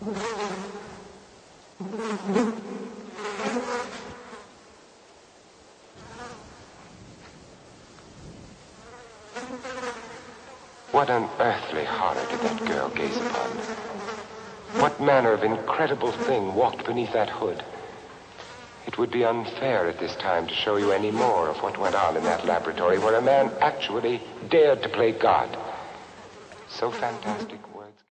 What unearthly horror did that girl gaze upon? What manner of incredible thing walked beneath that hood? It would be unfair at this time to show you any more of what went on in that laboratory where a man actually dared to play God. So fantastic